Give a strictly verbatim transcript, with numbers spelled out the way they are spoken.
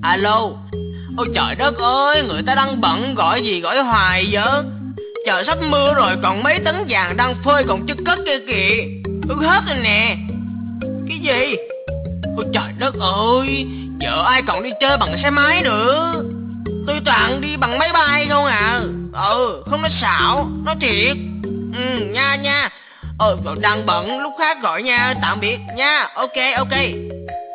Alo. Ôi trời đất ơi, người ta đang bận gọi gì gọi hoài vậy? Trời sắp mưa rồi, còn mấy tấn vàng đang phơi còn chưa cất kia kìa. Ướt hết rồi nè. Cái gì? Ôi trời đất ơi, vợ ai còn đi chơi bằng xe máy nữa. Tôi toàn đi bằng máy bay không à. Ừ, không nói xạo, nói thiệt. Ừ, nha nha. Ờ, đang bận, lúc khác gọi nha, tạm biệt nha. Ok, ok.